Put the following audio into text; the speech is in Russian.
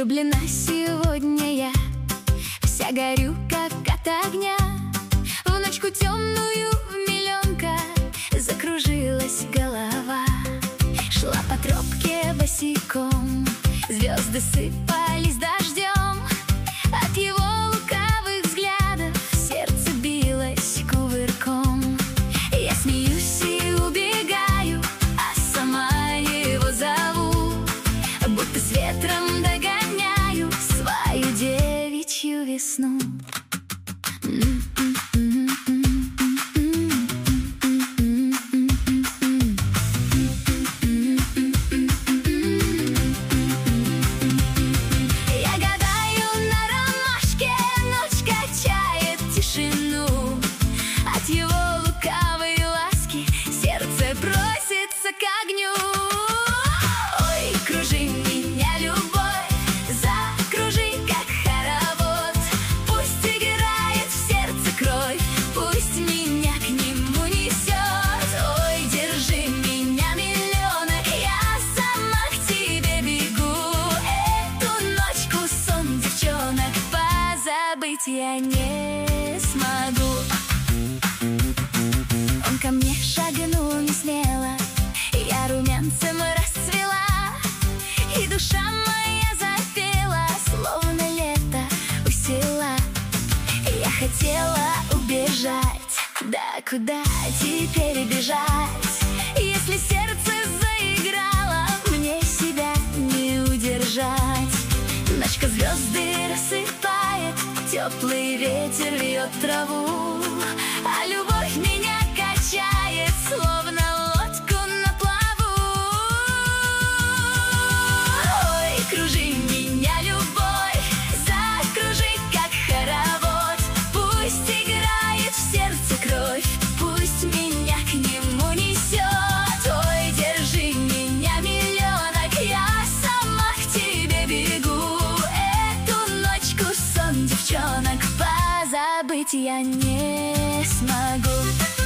Влюблена сегодня я, вся горю, как от огня. В ночку темную миллионка закружилась голова. Шла по тропке босиком, звезды сыпались дождем. От его лукавых взглядов сердце билось кувырком. Я смеюсь и убегаю, а сама его зову, будто с ветром догоняю свою девичью весну. Я гадаю на ромашке, ночь качает тишину. От его лукавой ласки сердце просится к огню. Ой, кружи меня, любовь, закружи, как хоровод. Пусть играет в сердце кровь, пусть меня к нему несет. Ой, держи меня, миллионок, я сама к тебе бегу. Эту ночку сон девчонок позабыть я не смогу. Он ко мне шагнул не смело, я румянцем расцвела, и душа моя запела, словно лето у села. Я хотела убежать, да куда теперь бежать? Если сердце заиграло, мне себя не удержать. Ночка звезды рассыпает, теплый ветер вьет траву, а любовь меня качает, словно лодку на плаву. Ой, кружи меня, любовь, закружи, как хоровод. Пусть играет в сердце кровь, пусть меня к нему несет. Ой, держи меня, миллионок, я сама к тебе бегу. Эту ночку сон девчонок позабыть я не смогу.